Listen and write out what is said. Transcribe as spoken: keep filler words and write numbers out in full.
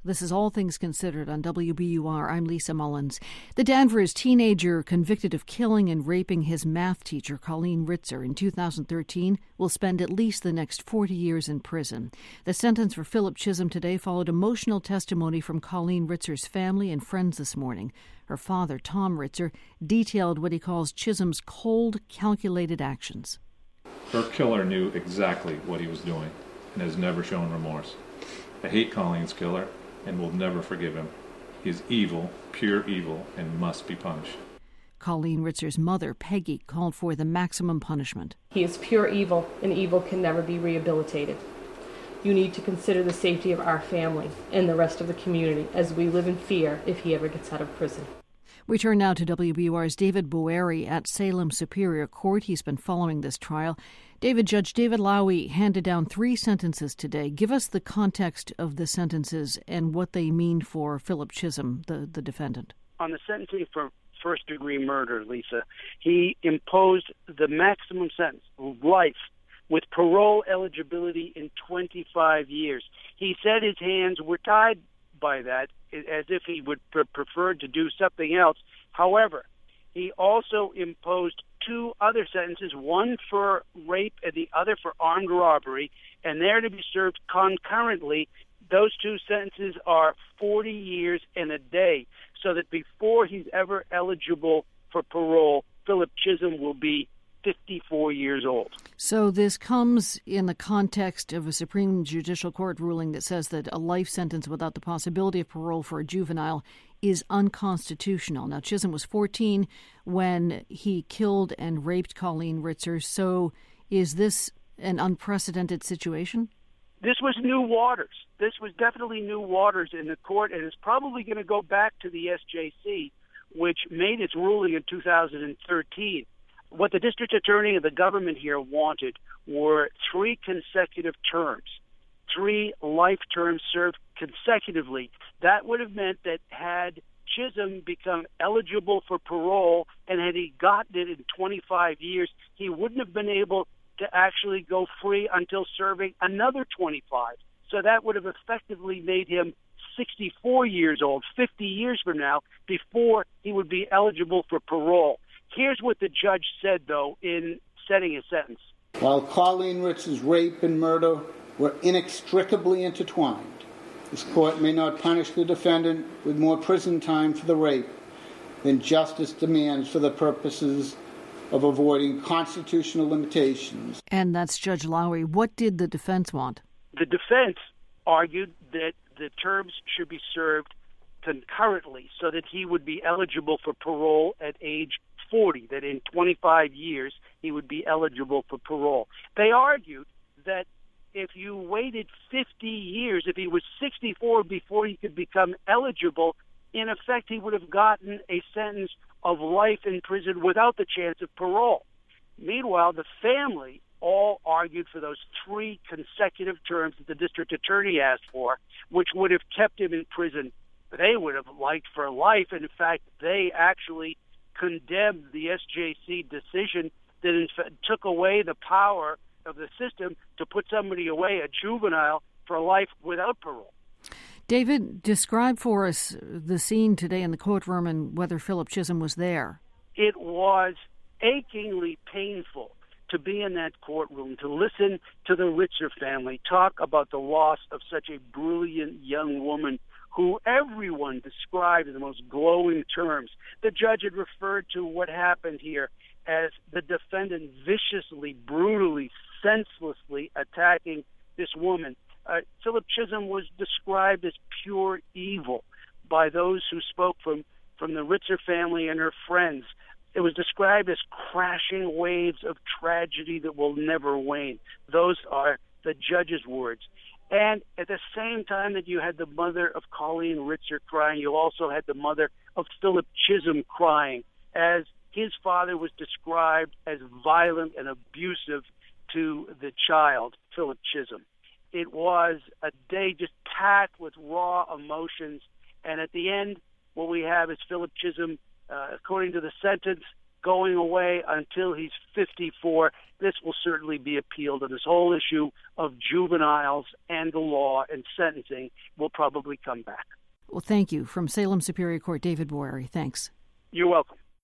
This is All Things Considered on W B U R. I'm Lisa Mullins. The Danvers teenager convicted of killing and raping his math teacher, Colleen Ritzer, in two thousand thirteen will spend at least the next forty years in prison. The sentence for Philip Chisholm today followed emotional testimony from Colleen Ritzer's family and friends this morning. Her father, Tom Ritzer, detailed what he calls Chisholm's cold, calculated actions. Her killer knew exactly what he was doing and has never shown remorse. I hate Colleen's killer and will never forgive him. He is evil, pure evil, and must be punished. Colleen Ritzer's mother, Peggy, called for the maximum punishment. He is pure evil, and evil can never be rehabilitated. You need to consider the safety of our family and the rest of the community as we live in fear if he ever gets out of prison. We turn now to W B U R's David Boeri at Salem Superior Court. He's been following this trial. David, Judge David Lowy handed down three sentences today. Give us the context of the sentences and what they mean for Philip Chisholm, the, the defendant. On the sentencing for first-degree murder, Lisa, he imposed the maximum sentence, life, with parole eligibility in twenty-five years. He said his hands were tied by that, as if he would pre- prefer to do something else. However, he also imposed two other sentences, one for rape and the other for armed robbery, and they're to be served concurrently. Those two sentences are forty years and a day, so that before he's ever eligible for parole, Philip Chisholm will be fifty-four years old. So this comes in the context of a Supreme Judicial Court ruling that says that a life sentence without the possibility of parole for a juvenile is unconstitutional. Now, Chisholm was fourteen when he killed and raped Colleen Ritzer. So is this an unprecedented situation? This was new waters. This was definitely new waters in the court, and it's probably going to go back to the S J C, which made its ruling in two thousand thirteen. What the district attorney and the government here wanted were three consecutive terms, three life terms served consecutively. That would have meant that had Chisholm become eligible for parole and had he gotten it in twenty-five years, he wouldn't have been able to actually go free until serving another twenty-five. So that would have effectively made him sixty-four years old, fifty years from now, before he would be eligible for parole. Here's what the judge said, though, in setting his sentence. While Colleen Ritzer's rape and murder were inextricably intertwined, this court may not punish the defendant with more prison time for the rape than justice demands for the purposes of avoiding constitutional limitations. And that's Judge Lowy. What did the defense want? The defense argued that the terms should be served concurrently so that he would be eligible for parole at age forty, that in twenty-five years he would be eligible for parole. They argued that if you waited fifty years, if he was sixty-four before he could become eligible, in effect he would have gotten a sentence of life in prison without the chance of parole. Meanwhile, the family all argued for those three consecutive terms that the district attorney asked for, which would have kept him in prison. They would have liked for life, and in fact, they actually condemned the S J C decision that in fact took away the power of the system to put somebody away, a juvenile, for life without parole. David, describe for us the scene today in the courtroom and whether Philip Chisholm was there. It was achingly painful to be in that courtroom, to listen to the Ritzer family talk about the loss of such a brilliant young woman who everyone described in the most glowing terms. The judge had referred to what happened here as the defendant viciously, brutally, senselessly attacking this woman. Uh, Philip Chisholm was described as pure evil by those who spoke from, from the Ritzer family and her friends. It was described as crashing waves of tragedy that will never wane. Those are the judge's words. And at the same time that you had the mother of Colleen Ritzer crying, you also had the mother of Philip Chisholm crying, as his father was described as violent and abusive to the child, Philip Chisholm. It was a day just packed with raw emotions. And at the end, what we have is Philip Chisholm, uh, according to the sentence, going away until he's fifty-four. This will certainly be appealed, and this whole issue of juveniles and the law and sentencing will probably come back. Well, thank you. From Salem Superior Court, David Boeri. Thanks. You're welcome.